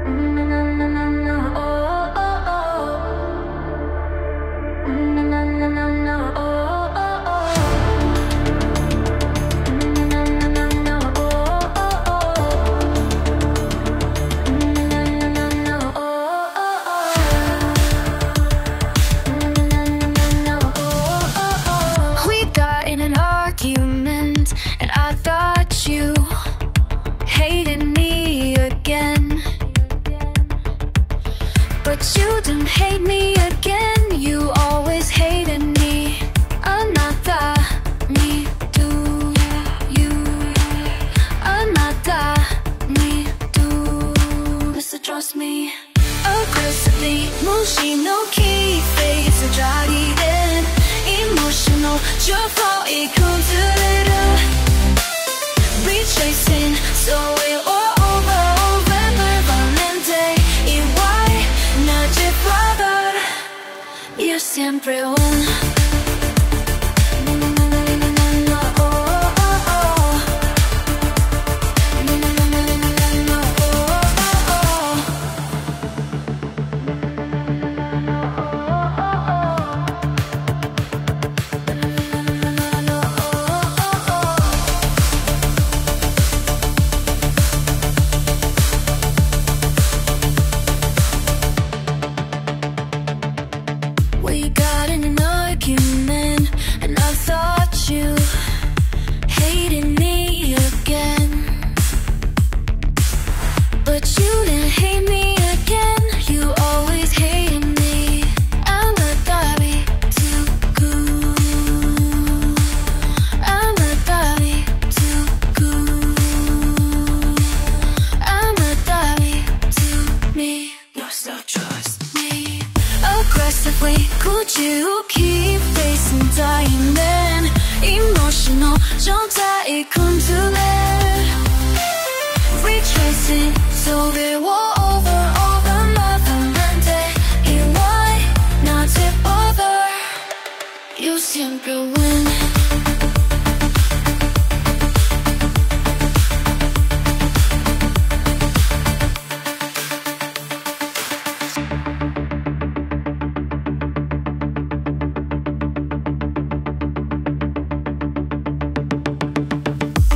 But you didn't hate me again, you always hated me. Another me do you, another me do. Mr. Trust me. Aggressively, 무시노키 face 자리엔 emotional 주포이 컨트롤을 retracing, so we're all over permanente. Y why not your father? You're siempre un We got in an argument, and I thought you hated me again. But you didn't hate me again, you always hated me. I'm a Barbie too cool, I'm a Barbie too cool, I'm a Barbie to me. You still trust me. Aggressively, could you keep facing dying then? Emotional, 정타이 control. Retracing, so they were over permanente. Y why not to bother? You siempre